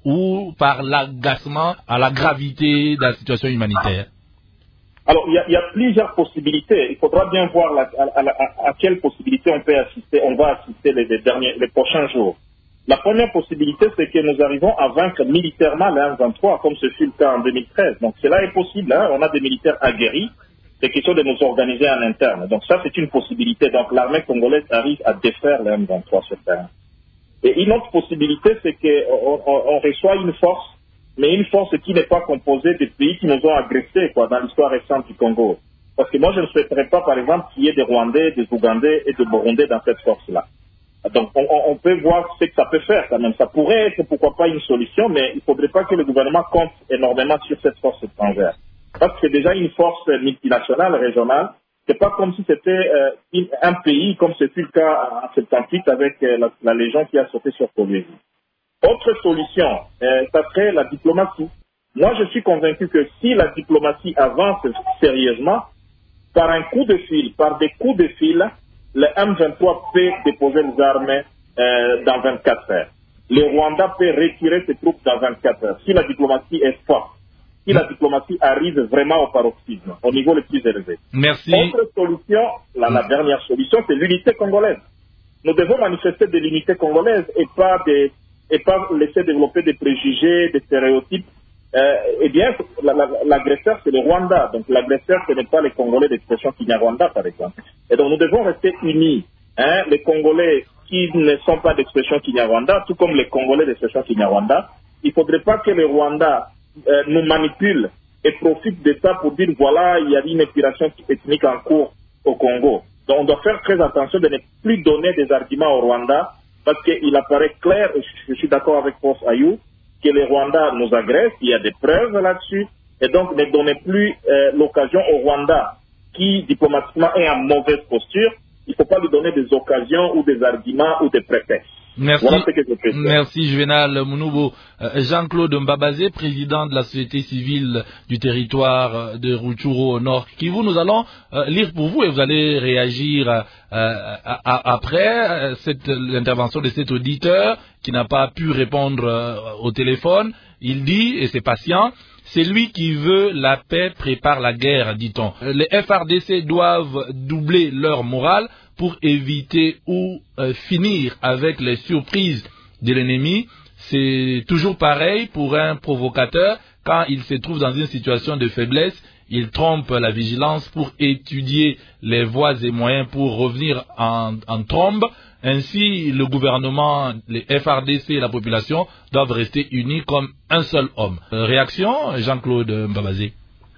ou par l'agacement à la gravité de la situation humanitaire? Alors, il y, y a plusieurs possibilités. Il faudra bien voir la, à, à, à quelle possibilité on peut assister, on va assister les, les, derniers, les prochains jours. La première possibilité, c'est que nous arrivons à vaincre militairement le M vingt-trois, comme ce fut le cas en deux mille treize. Donc, cela est possible. Hein. On a des militaires aguerris. C'est question de nous organiser en interne. Donc, ça, c'est une possibilité. Donc, l'armée congolaise arrive à défaire le M vingt-trois sur terrain. Et une autre possibilité, c'est qu'on on, on reçoit une force, mais une force qui n'est pas composée des pays qui nous ont agressés, quoi, dans l'histoire récente du Congo. Parce que moi, je ne souhaiterais pas, par exemple, qu'il y ait des Rwandais, des Ougandais et des Burundais dans cette force-là. Donc, on, on peut voir ce que ça peut faire, quand même. Ça pourrait être, pourquoi pas, une solution, mais il ne faudrait pas que le gouvernement compte énormément sur cette force étrangère. Parce que c'est déjà une force multinationale, régionale. C'est pas comme si c'était euh, un pays, comme ce fut le cas en soixante-dix-huit avec euh, la, la Légion qui a sauté sur Kolwezi. Autre solution, euh, ça serait la diplomatie. Moi, je suis convaincu que si la diplomatie avance sérieusement, par un coup de fil, par des coups de fil, le M vingt-trois peut déposer les armes euh, dans vingt-quatre heures. Le Rwanda peut retirer ses troupes dans vingt-quatre heures. Si la diplomatie est forte, si la diplomatie arrive vraiment au paroxysme, au niveau le plus élevé. Merci. Autre solution, la, la dernière solution, c'est l'unité congolaise. Nous devons manifester de l'unité congolaise et pas des et pas laisser développer des préjugés, des stéréotypes. Euh, eh bien, l'agresseur, c'est le Rwanda. Donc, l'agresseur, ce n'est pas les Congolais d'expression Kinyarwanda, par exemple. Et donc, nous devons rester unis. Hein, les Congolais qui ne sont pas d'expression Kinyarwanda, tout comme les Congolais d'expression Kinyarwanda, il ne faudrait pas que le Rwanda euh, nous manipule et profite de ça pour dire, voilà, il y a une épuration ethnique en cours au Congo. Donc, on doit faire très attention de ne plus donner des arguments au Rwanda, parce qu'il apparaît clair, et je suis d'accord avec Prof Ayou, que les Rwandais nous agressent, il y a des preuves là-dessus, et donc ne donnez plus euh, l'occasion au Rwanda, qui diplomatiquement est en mauvaise posture, il ne faut pas lui donner des occasions ou des arguments ou des prétextes. Merci, voilà ce que je peux dire. Merci Juvenal Mounoubo. Jean-Claude Mbabazé, président de la société civile du territoire de Rutshuru au Nord Kivu. Nous allons euh, lire pour vous et vous allez réagir euh, à, à, après l'intervention de cet auditeur qui n'a pas pu répondre euh, au téléphone. Il dit, et c'est patient, celui qui veut la paix prépare la guerre, dit-on. Les F R D C doivent doubler leur morale pour éviter ou euh, finir avec les surprises de l'ennemi. C'est toujours pareil pour un provocateur. Quand il se trouve dans une situation de faiblesse, il trompe la vigilance pour étudier les voies et moyens pour revenir en, en trombe. Ainsi, le gouvernement, les F R D C et la population doivent rester unis comme un seul homme. Euh, réaction, Jean-Claude Mbabazé.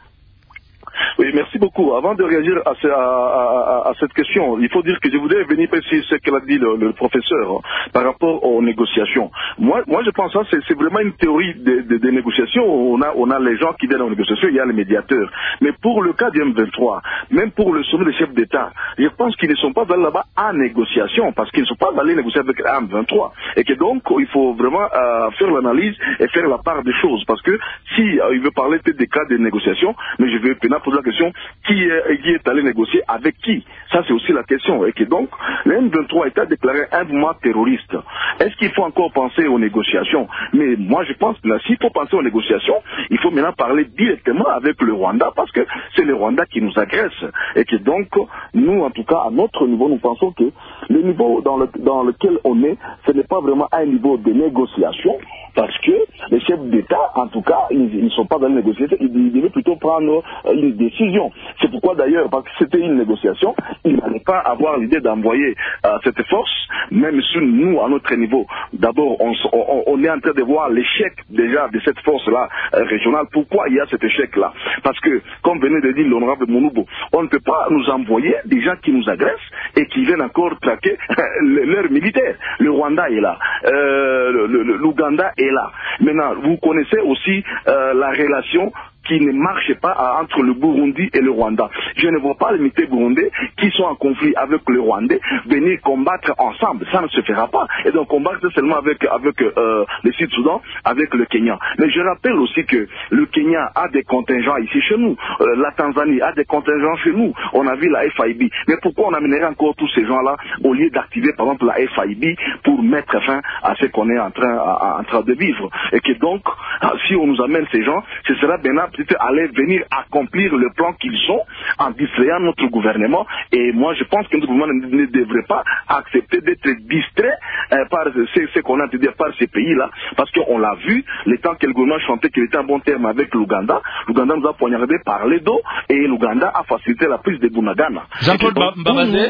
Oui, merci beaucoup. Avant de réagir à, ce, à, à, à cette question, il faut dire que je voudrais venir préciser ce qu'a dit le, le professeur hein, par rapport aux négociations. Moi, moi je pense que c'est, c'est vraiment une théorie de, de, de négociation. On a, on a les gens qui viennent aux négociations, il y a les médiateurs. Mais pour le cas du M vingt-trois, même pour le sommet des chefs d'État, je pense qu'ils ne sont pas allés là-bas en négociation, parce qu'ils ne sont pas allés négocier avec le M vingt-trois. Et que donc, il faut vraiment euh, faire l'analyse et faire la part des choses. Parce que si euh, il veut parler peut-être des cas de négociation, mais je vais maintenant poser la question, qui est, qui est allé négocier avec qui? Ça, c'est aussi la question. Et que donc, le M vingt-trois est déclaré un mouvement terroriste. Est-ce qu'il faut encore penser aux négociations? Mais moi, je pense que là, s'il faut penser aux négociations, il faut maintenant parler directement avec le Rwanda, parce que c'est le Rwanda qui nous agresse. Et que donc, nous, en tout cas, à notre niveau, nous pensons que le niveau dans, le, dans lequel on est, ce n'est pas vraiment un niveau de négociation, parce que les chefs d'État, en tout cas, ils ne sont pas dans la négociation, ils devaient plutôt prendre une décision. C'est pourquoi d'ailleurs, parce que c'était une négociation, ils n'allaient pas avoir l'idée d'envoyer euh, cette force, même si nous, à notre niveau, d'abord, on, on, on est en train de voir l'échec déjà de cette force-là euh, régionale. Pourquoi il y a cet échec-là? Parce que, comme venait de dire l'honorable Mounoubo, on ne peut pas nous envoyer des gens qui nous agressent et qui viennent encore traquer leurs militaires. Le Rwanda est là, euh, l'Ouganda est là. Maintenant, vous connaissez aussi euh, la relation qui ne marche pas entre le Burundi et le Rwanda. Je ne vois pas les militaires burundais qui sont en conflit avec le Rwandais venir combattre ensemble. Ça ne se fera pas. Et donc combattre seulement avec, avec euh, le Sud-Soudan, avec le Kenya. Mais je rappelle aussi que le Kenya a des contingents ici chez nous. Euh, la Tanzanie a des contingents chez nous. On a vu la F I B. Mais pourquoi on amènerait encore tous ces gens-là au lieu d'activer par exemple la F I B pour mettre fin à ce qu'on est en train, à, en train de vivre? Et que donc, si on nous amène ces gens, ce sera maintenant peut-être aller venir accomplir le plan qu'ils ont en distrayant notre gouvernement. Et moi, je pense que notre gouvernement ne, ne devrait pas accepter d'être distrait euh, par ce, ce qu'on a à dire par ces pays-là, parce qu'on l'a vu, le temps que le gouvernement chantait qu'il était en bon terme avec l'Ouganda, l'Ouganda nous a poignardé par les dos et l'Ouganda a facilité la prise de Bunagana. Jean-Claude Mbabazé.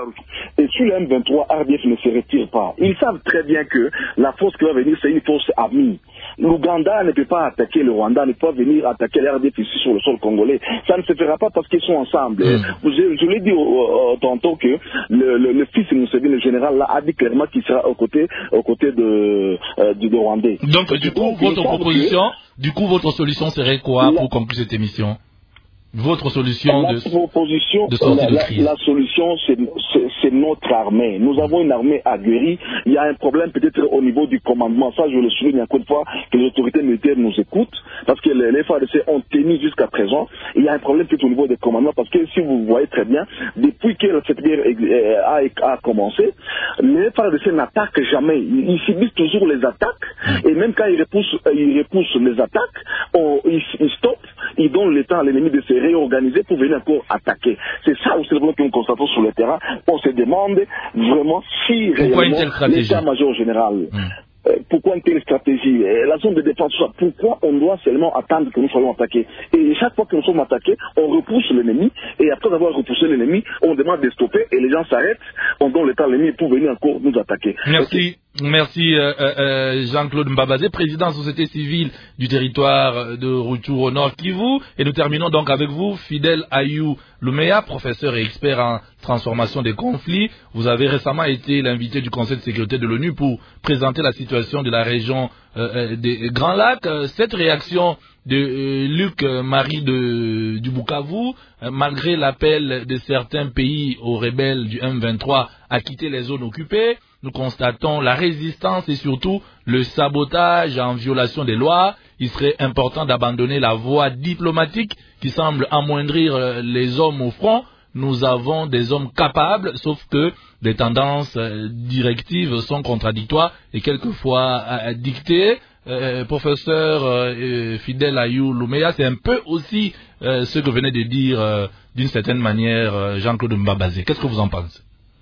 Et sur le M vingt-trois, R D F ne se retire pas. Ils savent très bien que la force qui va venir, c'est une force amie. L'Ouganda ne peut pas attaquer le Rwanda, ne peut pas venir attaquer les R D F ici sur le sol congolais. Ça ne se fera pas parce qu'ils sont ensemble. Mm. Je, je l'ai dit euh, tantôt que le, le, le fils de Museveni, le général, là, a dit clairement qu'il sera aux côtés, aux côtés de, euh, du Rwandais. Donc, du coup, donc, votre proposition, que... du coup, votre solution serait quoi pour conclure cette émission? Votre solution la de, proposition, de sortie la, de crise. La, la solution, c'est notre armée. Nous avons une armée aguerrie. Il y a un problème peut-être au niveau du commandement. Ça, je le souligne encore une fois, que les autorités militaires nous écoutent, parce que les, les F A R D C ont tenu jusqu'à présent. Il y a un problème peut-être au niveau des commandements, parce que si vous voyez très bien, depuis que cette guerre a, a commencé, les F A R D C n'attaquent jamais. Ils, ils subissent toujours les attaques, et même quand ils repoussent, ils repoussent les attaques, on, ils, ils stoppent, ils donnent le temps à l'ennemi de se réorganiser pour venir encore attaquer. C'est ça aussi le problème que nous constatons sur le terrain. On se demande vraiment si réellement l'état-major général, mmh. euh, pourquoi une telle stratégie, la zone de défense, pourquoi on doit seulement attendre que nous soyons attaqués. Et chaque fois que nous sommes attaqués, on repousse l'ennemi, et après avoir repoussé l'ennemi, on demande de stopper, et les gens s'arrêtent, on donne le temps à l'ennemi pour venir encore nous attaquer. Merci. Okay. Merci euh, euh, Jean-Claude Mbabazé, président de la société civile du territoire de Rutshuru Nord Kivu. Et nous terminons donc avec vous, Fidèle Ayou Louméa, professeur et expert en transformation des conflits. Vous avez récemment été l'invité du Conseil de sécurité de l'ONU pour présenter la situation de la région euh, des Grands Lacs. Cette réaction de euh, Luc Marie de, du Bukavu, euh, malgré l'appel de certains pays aux rebelles du M vingt-trois à quitter les zones occupées, nous constatons la résistance et surtout le sabotage en violation des lois. Il serait important d'abandonner la voie diplomatique qui semble amoindrir les hommes au front. Nous avons des hommes capables, sauf que les tendances directives sont contradictoires et quelquefois dictées. Euh, professeur euh, Fidèle Ayou Louméa, c'est un peu aussi euh, ce que venait de dire euh, d'une certaine manière euh, Jean-Claude Mbabazé. Qu'est-ce que vous en pensez?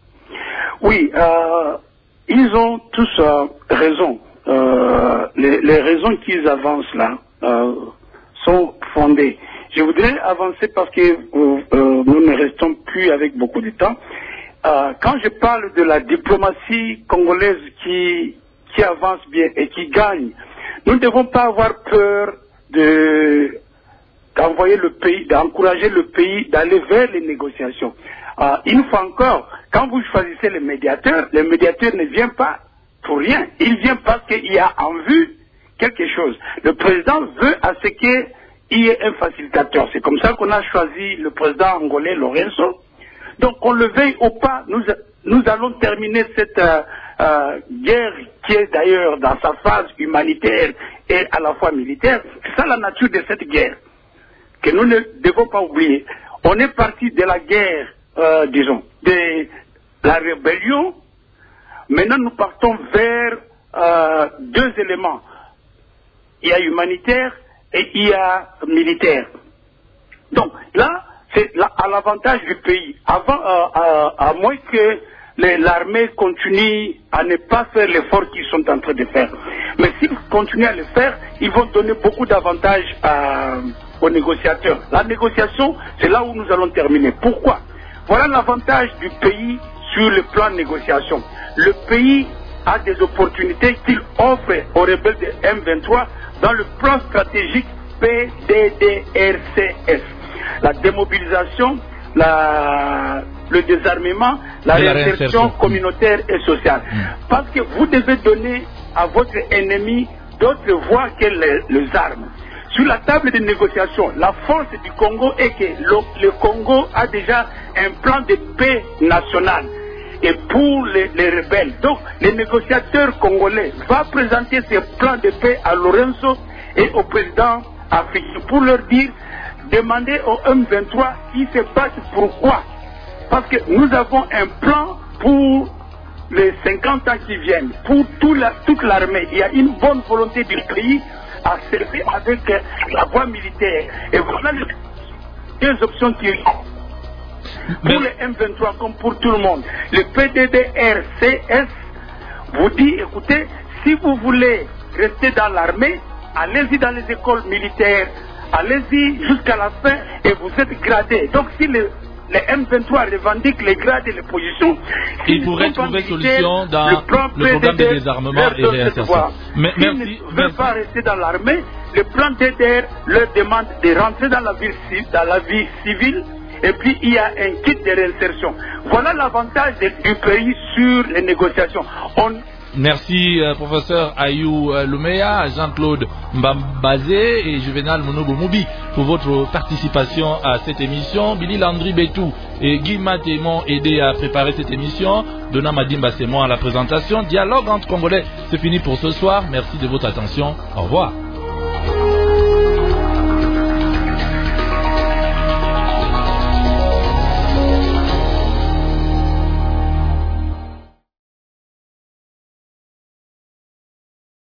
Oui, euh, ils ont tous euh, raison. Euh, les, les raisons qu'ils avancent là euh, sont fondées. Je voudrais avancer parce que euh, euh, nous ne restons plus avec beaucoup de temps. Euh, quand je parle de la diplomatie congolaise qui, qui avance bien et qui gagne, nous ne devons pas avoir peur de, d'envoyer le pays, d'encourager le pays d'aller vers les négociations. Euh, une fois encore, quand vous choisissez les médiateurs, les médiateurs ne viennent pas pour rien. Ils viennent parce qu'il y a en vue quelque chose. Le président veut à ce qu'il y ait un facilitateur. C'est comme ça qu'on a choisi le président angolais Lorenzo. Donc qu'on le veuille ou pas, nous, nous allons terminer cette euh, euh, guerre qui est d'ailleurs dans sa phase humanitaire et à la fois militaire. C'est ça la nature de cette guerre que nous ne devons pas oublier. On est parti de la guerre, euh, disons, de la rébellion. Maintenant nous partons vers euh, deux éléments. Il y a humanitaire et il y a militaire. Donc là, c'est à l'avantage du pays. Avant, euh, à, à moins que les, l'armée continue à ne pas faire l'effort qu'ils sont en train de faire. Mais s'ils continuent à le faire, ils vont donner beaucoup d'avantages à, aux négociateurs. La négociation, c'est là où nous allons terminer. Pourquoi? Voilà l'avantage du pays sur le plan de négociation. Le pays a des opportunités qu'il offre aux rebelles de M vingt-trois dans le plan stratégique P D D R C S. La démobilisation, la, le désarmement, la, la réinsertion communautaire et sociale. Mmh. Parce que vous devez donner à votre ennemi d'autres voies que les, les armes. sur la table de négociation, la force du Congo est que le, le Congo a déjà un plan de paix national et pour les, les rebelles. Donc, les négociateurs congolais vont présenter ce plan de paix à Lorenzo et au président africain pour leur dire, demander au M vingt-trois, ils se battent pourquoi? Parce que nous avons un plan pour les cinquante ans qui viennent, pour tout la, toute l'armée. Il y a une bonne volonté du pays à servir avec la voie militaire. Et voilà les deux options qui pour les M vingt-trois comme pour tout le monde. Le P D D R C S vous dit, écoutez, si vous voulez rester dans l'armée, allez-y dans les écoles militaires, allez-y jusqu'à la fin et vous êtes gradé. Donc si le les M vingt-trois revendiquent les grades et les positions, ils pourraient trouver solution dans le, plan le programme de désarmement et réinsertion. Mais s'ils ne veulent pas rester dans l'armée, le plan D D R leur demande de rentrer dans la vie, dans la vie civile, et puis il y a un kit de réinsertion. Voilà l'avantage du pays sur les négociations. On, Merci, euh, professeur Ayou euh, Lumea, Jean-Claude Mbambazé et Juvenal Monobo Moubi pour votre participation à cette émission. Billy Landry Betou et Guy Maté m'ont aidé à préparer cette émission. Donna Madimba, c'est moi à la présentation. Dialogue entre Congolais, c'est fini pour ce soir. Merci de votre attention. Au revoir.